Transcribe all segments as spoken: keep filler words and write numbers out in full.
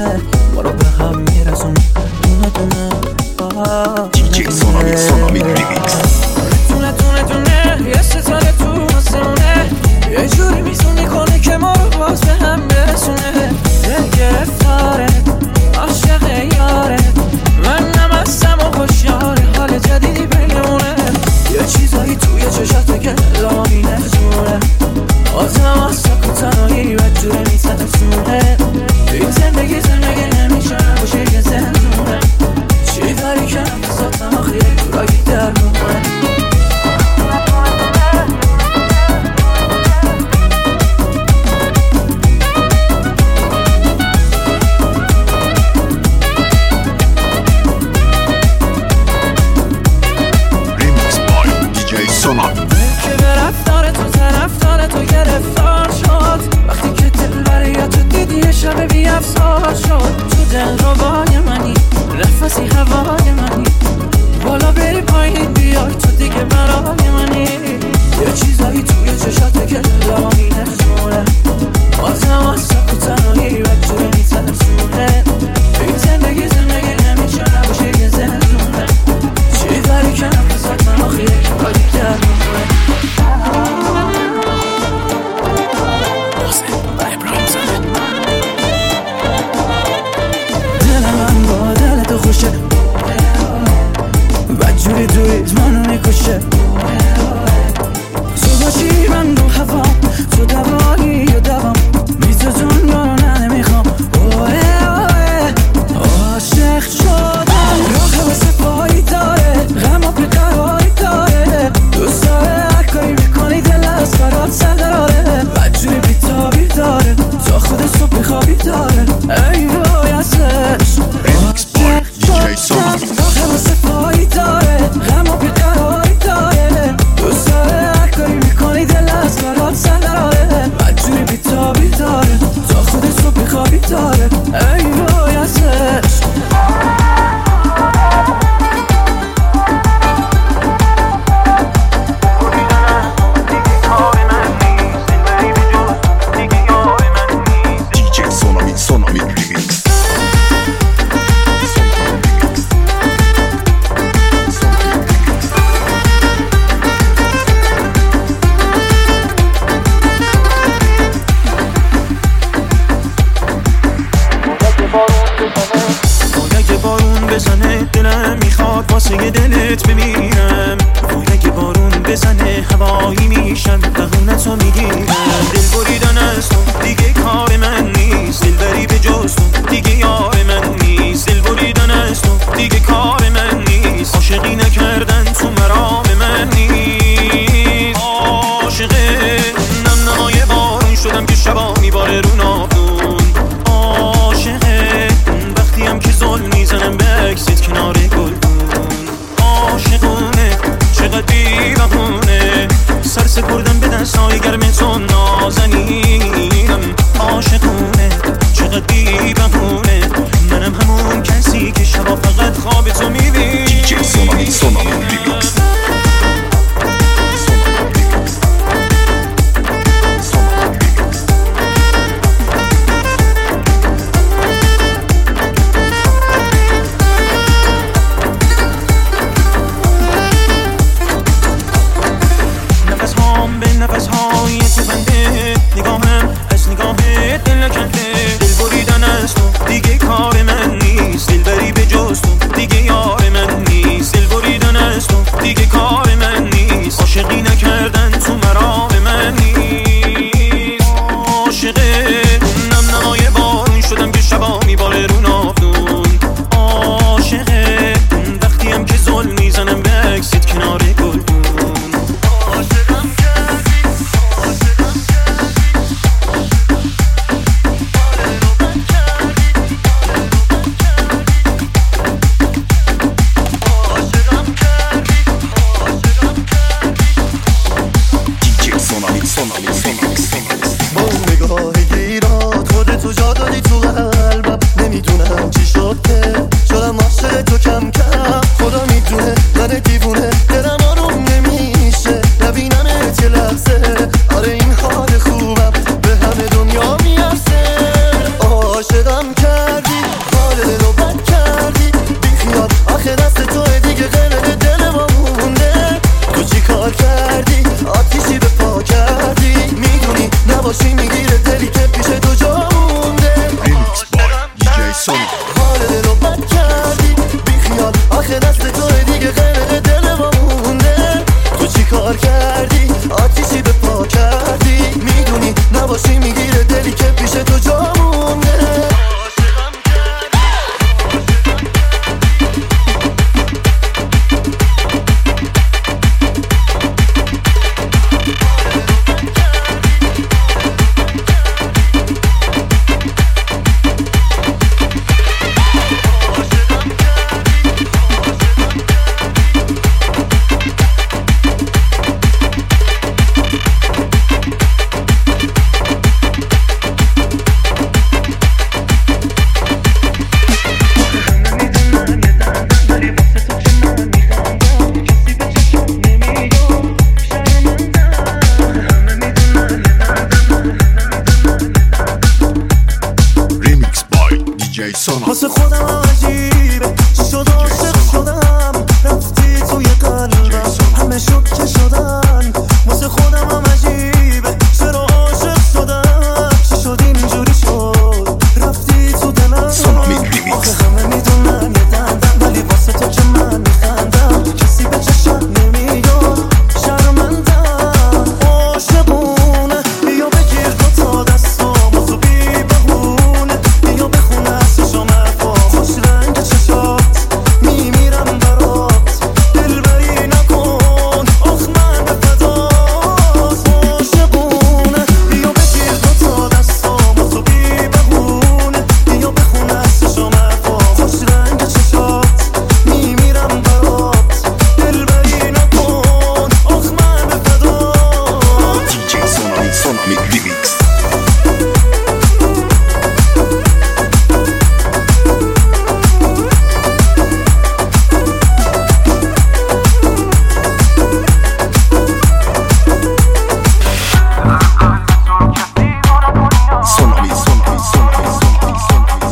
برو به هم میرسون دونه دونه. دیجی سونامی سونامی ریمیکس. دونه دونه دونه یه ستاره تو آسمونه، یه جوری میزونی کنه که ما رو باز به هم برسونه. دل گرفتاره عاشق یاره، من نمستم و خوشیاره، حال جدیدی بینمونه. یه چیزایی توی چشاته که لامی نشونه، آزم از سکو تنهایی بدجوره میترسونه. این زندگی زندگی نمیشه باشه یه زندونه، چی داری که نفساتم آخیه دورایی درمونه. که به رفتار تو طرفدار تو گرفتار شد، وقتی که دل برای تو دیدی یه شب بی افسار شد. تو دل روای منی، نفسی هوای منی، بالا بری پایین بیای تو دیگه برای منی. یه چیزایی توی چشاته که لامی نشونه، آزم از سکو تنهایی بدجوره میترسونه. این زندگی زندگی نمیشه نباشه یه زندونه، چی داری که نفسات من آخیه کاری درمونه. دل من با دل تو خوشه، بدجوری دوید منو میکشه. تو باشی من رو هوا، تو دوایی و دوام، بی تو دنیا رو نه نمیخوام. عاشق شدم راه واسه پایی داره، غم و بیقراری داره، دوست داره هر کاری میکنی دل از برات سر داره. بدجوری بیتابی داره، تا خود صبح خوابی داره. ای وای ازش عاشق شدم راه واسه پایی داره، غم و بیقراری داره، دوست داره هر کاری میکنی دل از برات سر داره. بدجوری بیتابی داره، تا خود صبح خوابی داره. ای وای ازش. دلم میخواد واسه دلت بمیرم، وای که بارون بزنه هوایی میشم بهونتو میگیرم. دل بریدن از تو دیگه کار من نیست، دل بری به جز تو دیگه یار من نیست. دل بریدن از تو دیگه کار من نیست، عاشقی نکردن تو مرام من نیست. عاشقه نم نمای بارون شدم که شبا میباره رو ناودون. عاشقه وقتی هم که ظلم میزنم به عکست کنار گلدون. عاشقونه چقدر بی بهونه، سر سپردم به دستای گرم تو نازنینم. عاشقونه چقدر بی بهونه، عاشقم کردی، حال دلو بد کردی، بیخیال آخه دست توی دیگه قلق دل ما مونده. تو چی کار کردی؟ آتیشی به پا کردی، میدونی نباشی میگیره دلی که پیش تو جا مونده. Remix by دی جی Sonic. حال دلو بد کردی، بیخیال آخه دست توی دیگه قلق دل ما مونده. تو چی کار کردی؟ آتیشی به پا کردی، میدونی نباشی میگیره دلی که پیش تو جا مونده. واسه خودم عجیبه چی شد عاشق شدم، رفتی توی قلبم همه شد که شدن. واسه خودم هم عجیبه چرا عاشق شدم، چی شد اینجوری شد رفتی تو دلم. آخه همه میدونن یه دندم، ولی واسه تو که من میخندم کسی به چشم نمیاد، شرمندم. عاشقونه بیا بگیر دوتا دستام و تو بی بهونه، بیا بخونه ازشم حرفا خوش رنگ چشات، میمیرم برات دلبری نکن آخ من به فدات. عاشقونه بیا بگیر دوتا دستام و تو بی بهونه، بیا بخونه ازشم حرفا خوش رنگ چشات، میمیرم برات دلبری نکن آخ من به فدات. دی جی Sonami Sonami Remix. Sonami Sonami Sonami Sonami Sonami.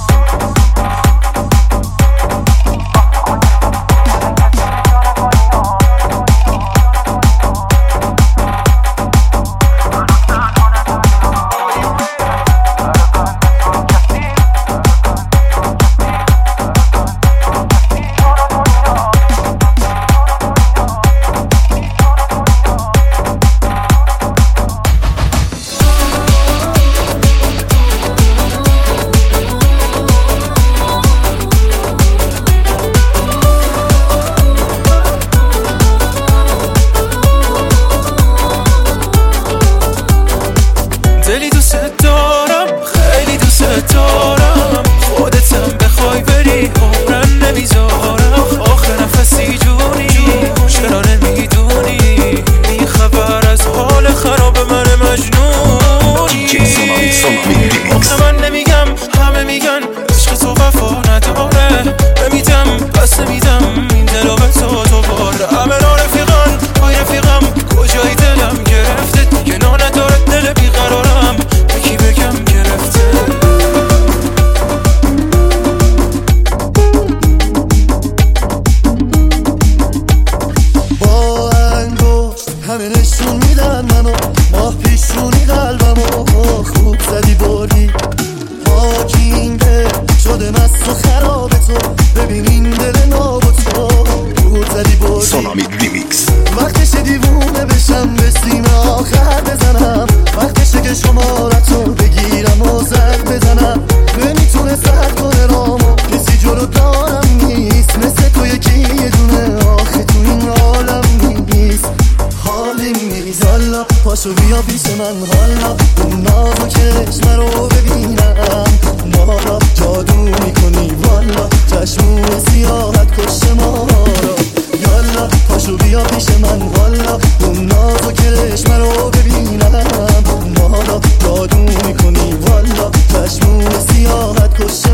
دلی دوست دارم خیلی دوست دارم، خودتم بخوای بری عمرم نمیذارم. آخه نفسی جونی چرا نمیدونی، این خبر از حال خراب من مجنونی. دی جی Sonami Sonami Remix. آخه من نمیگم همه میگن عشق تو وفا نداره، نمیدم پس نمیدم این دلو به تو دوباره. همه رفیقان های رفیقم کجای دلم گرفته، دیگه نا نداره دل بیقرارم به کی بگم گرفته. با انگشت همه نشون میدن منو، ماه پیشونی قلبمو خوب زدی بردی. پاکینگه شده مست و خراب تو، ببین این دل ناب و تو خوب زدی بردی. Sonami Remix. وقتشه دیوونه بشم به سینه آخر بزنم، وقتشه که شمارتو بگیرم و زد بزنم. نمیتونه سرد کنه رامو کسی جلو دارم نیست، مثل تو یکی یه دونه آخه تو این عالم نیست. حالیم نیست حالا پاشو بیا پیش من، حالا اون ناز و چشم رو ببینم، مالا جادو میکنی والا، چشمون سیاحت کش ما را. یالا پاشو بیا پیش من، والا اون ناز و چشم رو ببینم، مالا جادو میکنی والا، چشمون سیاحت کش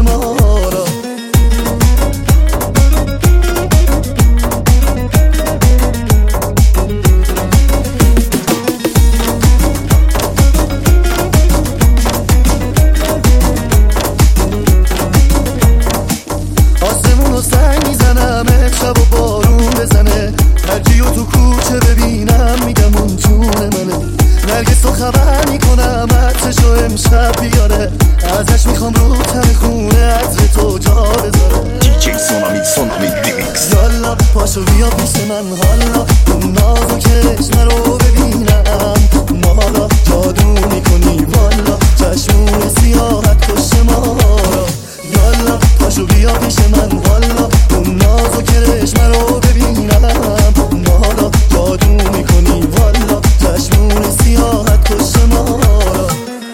پاشو بیا پیش من والا، اون ناز و کرشمه رو ببینم. ما حالا جادو میکنی والا، چشمون سیاحت کش ما را.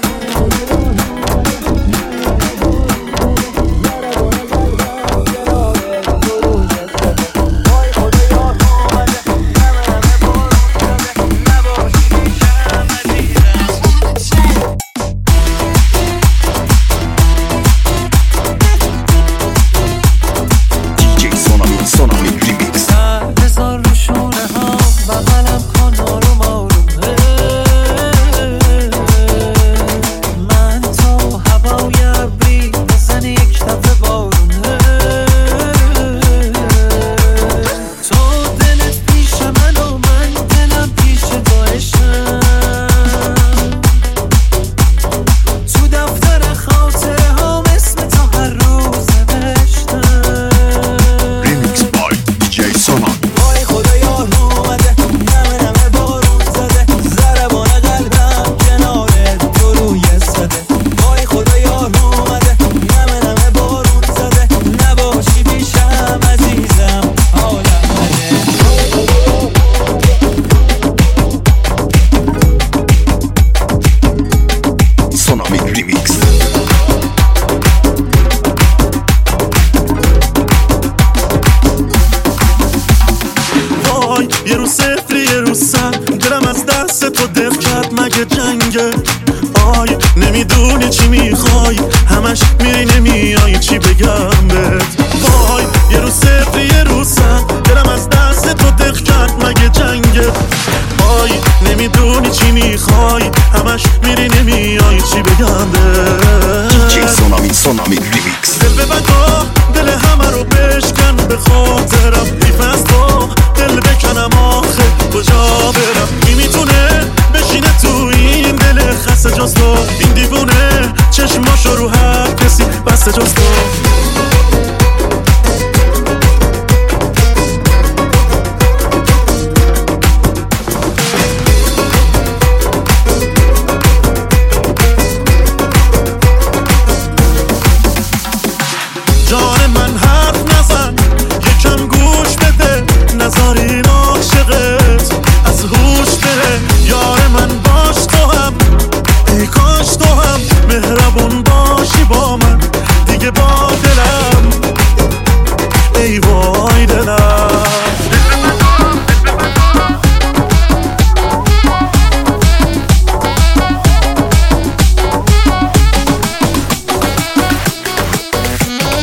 یه رو صفری یه رو صد، دلم از دست تو دق کرد مگه جنگه؟ آی نمیدونی چی میخوای، همش میری نمیای، چی بگم بهت؟ وای یه رو صفری یه رو صد، دلم از دست تو دق کرد مگه جنگه؟ آی نمیدونی چی میخوای، همش میری نمیای، چی بگم بهت؟ دی جی Sonami Sonami